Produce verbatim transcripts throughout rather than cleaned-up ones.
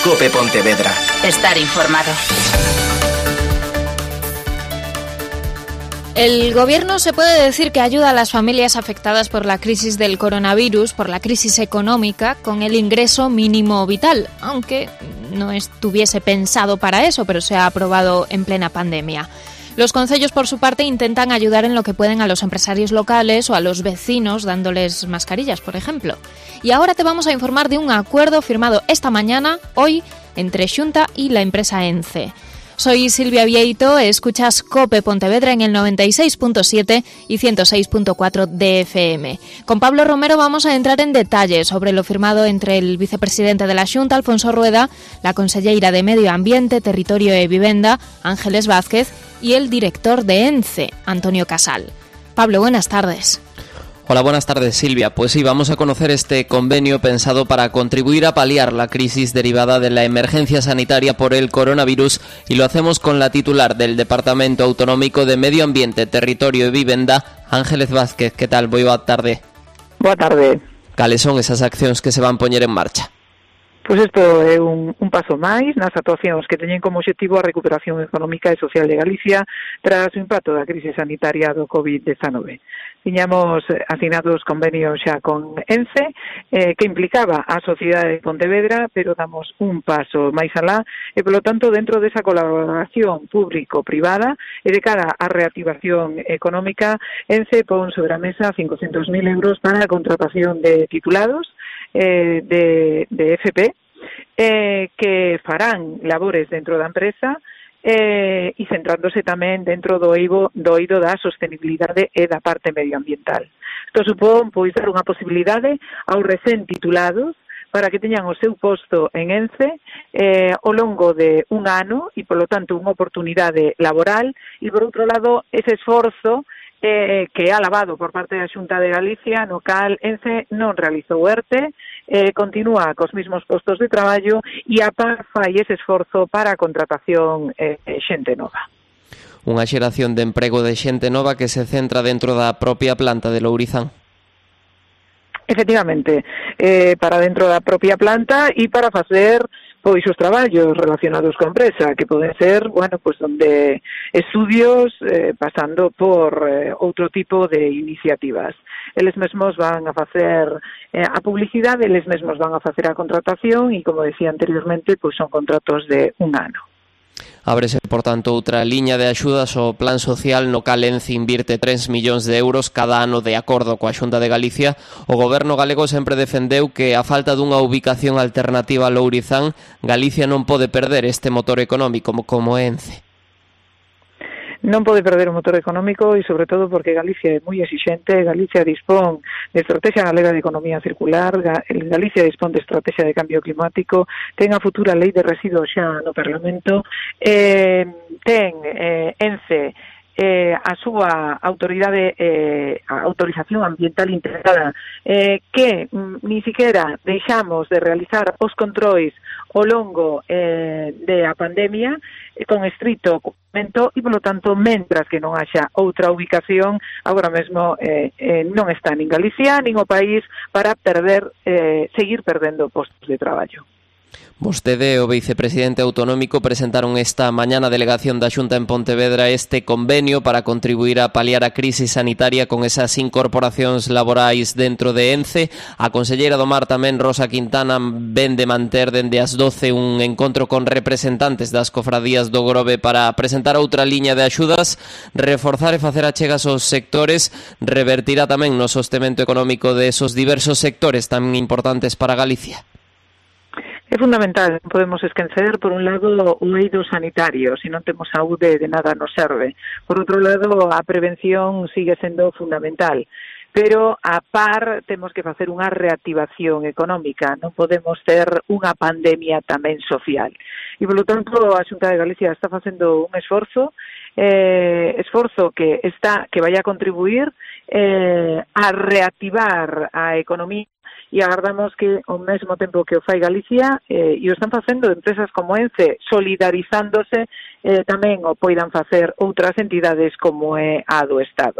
COPE Pontevedra. Estar informado. El Gobierno se puede decir que ayuda a las familias afectadas por la crisis del coronavirus, por la crisis económica, con el ingreso mínimo vital, aunque no estuviese pensado para eso, pero se ha aprobado en plena pandemia. Los concellos, por su parte, intentan ayudar en lo que pueden a los empresarios locales o a los vecinos, dándoles mascarillas, por ejemplo. Y ahora te vamos a informar de un acuerdo firmado esta mañana, hoy, entre Xunta y la empresa ENCE. Soy Silvia Vieito, escuchas COPE Pontevedra en el noventa y seis punto siete y ciento seis punto cuatro de F M. Con Pablo Romero vamos a entrar en detalles sobre lo firmado entre el vicepresidente de la Xunta, Alfonso Rueda, la conselleira de Medio Ambiente, Territorio e Vivenda, Ángeles Vázquez, y el director de ENCE, Antonio Casal. Pablo, buenas tardes. Hola, buenas tardes, Silvia. Pues sí, vamos a conocer este convenio pensado para contribuir a paliar la crisis derivada de la emergencia sanitaria por el coronavirus, y lo hacemos con la titular del Departamento Autonómico de Medio Ambiente, Territorio e Vivenda, Ángeles Vázquez. Que tal? Boa tarde. Boa tarde. Cales son esas accións que se van poñer en marcha? Pois isto é un, un paso máis nas actuacións que teñen como objetivo a recuperación económica e social de Galicia tras o impacto da crise sanitaria do covid diecinueve. Tiñamos asinados convenios xa con ENCE, eh, que implicaba a Sociedade de Pontevedra, pero damos un paso máis alá e, polo tanto, dentro desa colaboración público-privada e de cara á reactivación económica, ENCE pon sobre a mesa cincocentos mil euros para a contratación de titulados eh, de, de F P, eh, que farán labores dentro da empresa, Eh, e centrándose tamén dentro do eido, do eido da sostenibilidade e da parte medioambiental. Isto supón pois dar unha posibilidade aos recén titulados para que teñan o seu posto en ENCE eh, ao longo de un ano e, polo tanto, unha oportunidade laboral, e, por outro lado, ese esforzo eh, que é alabado por parte da Xunta de Galicia, no cal ENCE non realizou ERTE, Eh, continúa cos mismos postos de traballo e a par fai ese esforzo para a contratación eh, de xente nova. Unha xeración de emprego de xente nova que se centra dentro da propia planta de Lourizán. Efectivamente, eh, para dentro da propia planta e para facer pois os traballos relacionados coa empresa, que poden ser, bueno, pois donde estudios eh, pasando por eh, outro tipo de iniciativas. Eles mesmos van a facer eh, a publicidade, eles mesmos van a facer a contratación e, como decía anteriormente, pois son contratos de un ano. Ábrese, por tanto, outra liña de axudas ao Plan Social no cal ENCE invirte tres millóns de euros cada ano de acordo coa Xunta de Galicia. O Goberno galego sempre defendeu que a falta dunha ubicación alternativa a Lourizán, Galicia non pode perder este motor económico como ENCE. Non pode perder o motor económico e, sobre todo, porque Galicia é moi exixente. Galicia dispón de Estrategia Galega de Economía Circular, Galicia dispón de Estrategia de Cambio Climático, ten a futura Lei de Residuos xa no Parlamento, eh, ten eh, ENCE eh, a súa autoridade, eh, a autorización ambiental integrada, eh, que mm, ni siquiera deixamos de realizar os controis ao longo eh, de a pandemia, eh, con estrito cumprimento, e, polo tanto, mentras que non haxa outra ubicación, agora mesmo eh, eh, non está nin Galicia, nin o país para perder, eh, seguir perdendo postos de traballo. Vostede e o vicepresidente autonómico presentaron esta mañá na delegación da Xunta en Pontevedra este convenio para contribuir a paliar a crise sanitaria con esas incorporacións laborais dentro de ENCE. A conselleira do Mar tamén, Rosa Quintana, ven de manter dende as doce un encontro con representantes das cofradías do Grove para presentar outra liña de axudas, reforzar e facer achegas aos sectores, revertirá tamén no sostemento económico de esos diversos sectores tan importantes para Galicia. É fundamental, non podemos esquecer, por un lado, o eido sanitario. Se non temos saúde, de nada nos serve. Por outro lado, a prevención sigue sendo fundamental. Pero, a par, temos que facer unha reactivación económica. Non podemos ter unha pandemia tamén social. E, polo tanto, a Xunta de Galicia está facendo un esforzo, eh, esforzo que está que vai a contribuir eh, a reactivar a economía, e agardamos que ao mesmo tempo que o fai Galicia eh, e o están facendo empresas como ENCE, solidarizándose, eh, tamén o poidan facer outras entidades como é a do Estado.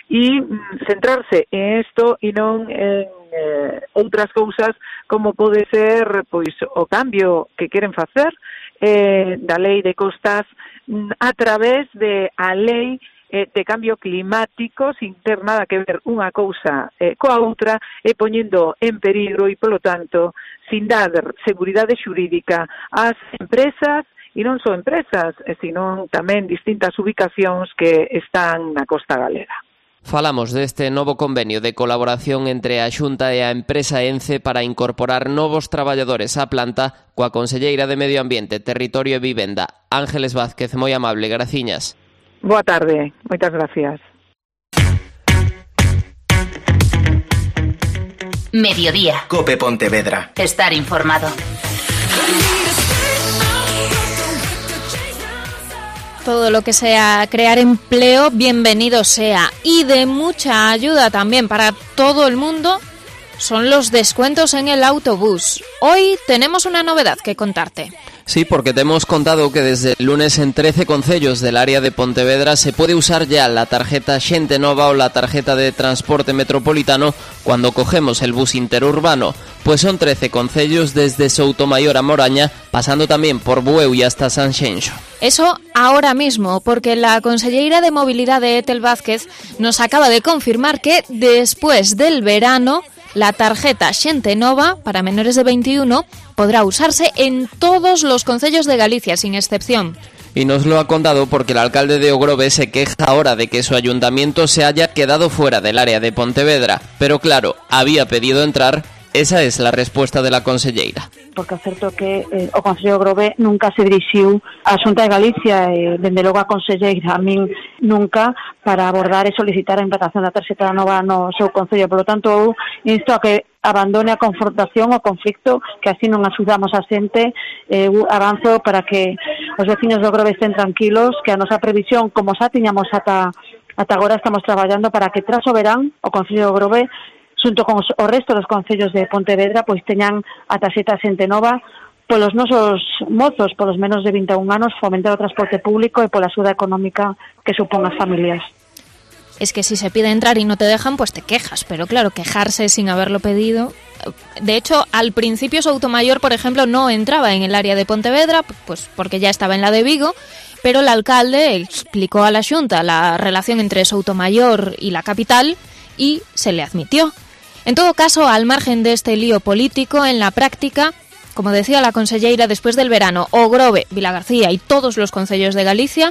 e mm, centrarse en isto e non en eh, outras cousas como pode ser pois o cambio que queren facer eh, da lei de costas mm, a través de a lei eh, de cambio climático sin ter nada que ver unha cousa eh, coa outra e poñendo en peligro e, polo tanto, sin dar seguridade xurídica ás empresas e non só empresas, sino tamén distintas ubicacións que están na costa galega. Falamos deste novo convenio de colaboración entre a Xunta e a empresa ENCE para incorporar novos traballadores á planta coa conselleira de Medio Ambiente, Territorio e Vivenda, Ángeles Vázquez, moi amable, graciñas. Boa tarde, moitas gracias. Mediodía. Cope Pontevedra. Estar informado. Todo lo que sea crear empleo, bienvenido sea. Y de mucha ayuda también para todo el mundo son los descuentos en el autobús. Hoy tenemos una novedad que contarte. Sí, porque te hemos contado que desde el lunes en trece concellos del área de Pontevedra se puede usar ya la tarjeta Xente Nova o la tarjeta de transporte metropolitano cuando cogemos el bus interurbano. Pues son trece concellos desde Soutomaior a Moraña, pasando también por Bueu y hasta Sanxenxo. Eso ahora mismo, porque la conselleira de Movilidad de Etel Vázquez nos acaba de confirmar que después del verano la tarjeta Xente Nova para menores de veintiuno podrá usarse en todos los concellos de Galicia, sin excepción. Y nos lo ha contado porque el alcalde de Ogrove se queja ahora de que su ayuntamiento se haya quedado fuera del área de Pontevedra. Pero claro, había pedido entrar. Esa es la respuesta de la conselleira. Porque é certo que eh, o Concello de Ogrove nunca se dirixiu á Xunta de Galicia e, dende logo, a conselleira a min nunca para abordar e solicitar a implantación da tarxeta nova no seu Concello. Por lo tanto, eu insto a que abandone a confrontación, o conflicto, que así non axudamos a xente. Eh, avanzo para que os veciños de Ogrove estén tranquilos, que a nosa previsión, como xa tiñamos ata, ata agora, estamos traballando para que tras o verán o Concello de Ogrove, xunto con os, o resto dos concellos de Pontevedra, pois teñan a tarxeta Xente Nova polos nosos mozos, polos menos de vinte e un anos, fomentar o transporte público e pola axuda económica que supón as familias. Es que si se pide entrar y no te dejan, pues te quejas, pero claro, quejarse sin haberlo pedido. De hecho, al principio Soutomaior, por ejemplo, no entraba en el área de Pontevedra, pues porque ya estaba en la de Vigo, pero el alcalde explicó a la Xunta la relación entre Soutomaior y la capital y se le admitió. En todo caso, al margen de este lío político, en la práctica, como decía la conselleira, después del verano, Ogrove, Vilagarcía y todos los concellos de Galicia,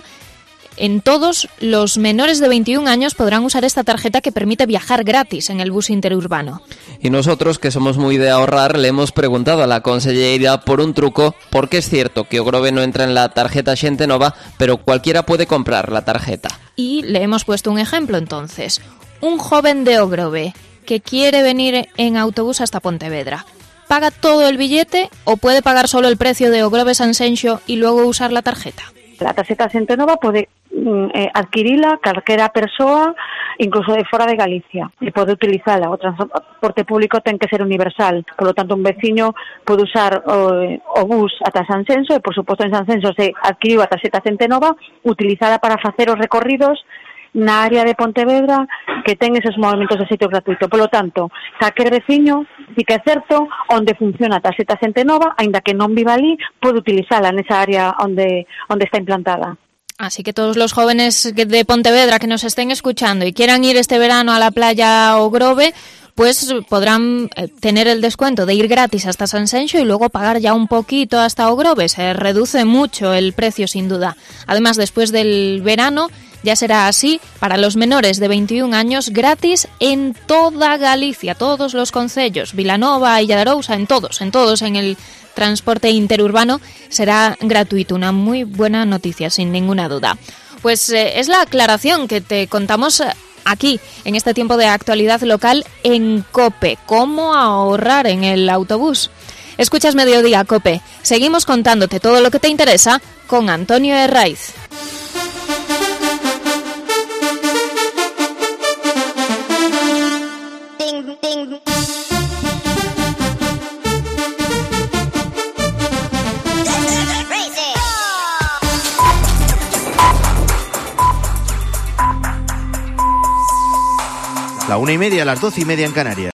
en todos los menores de veintiún años podrán usar esta tarjeta que permite viajar gratis en el bus interurbano. Y nosotros, que somos muy de ahorrar, le hemos preguntado a la conselleira por un truco, porque es cierto que Ogrove no entra en la tarjeta Xente Nova, pero cualquiera puede comprar la tarjeta. Y le hemos puesto un ejemplo entonces. Un joven de Ogrove que quiere venir en autobús hasta Pontevedra, ¿paga todo el billete o puede pagar solo el precio de Ogrove-Sanxenxo y luego usar la tarjeta? La tarxeta Xente Nova pode eh, adquirila calquera persoa, incluso de fora de Galicia, e pode utilizala. O transporte público ten que ser universal, por lo tanto un veciño pode usar o, o bus ata Sanxenxo e, por suposto, en Sanxenxo se adquiriu a tarxeta Xente Nova, utilizada para facer os recorridos na área de Pontevedra que ten esos movimentos de sitio gratuito. Por lo tanto, calquer veciño, si que é certo, onde funciona a tarxeta Xente Nova, aínda que non viva ali, pode utilizala nesa área onde, onde está implantada. Así que todos los jóvenes de Pontevedra que nos estén escuchando y quieran ir este verano a la playa Ogrove, pues podrán tener el descuento de ir gratis hasta Sanxenxo y luego pagar ya un poquito hasta Ogrove. Se reduce mucho el precio, sin duda. Además, después del verano ya será así para los menores de veintiún años, gratis en toda Galicia, todos los concellos, Vilanova y Villarousa, en todos, en todos, en el transporte interurbano será gratuito. Una muy buena noticia, sin ninguna duda. Pues eh, es la aclaración que te contamos aquí, en este tiempo de actualidad local en COPE. ¿Cómo ahorrar en el autobús? Escuchas Mediodía COPE. Seguimos contándote todo lo que te interesa con Antonio Herraiz. una y media, a las doce y media en Canarias.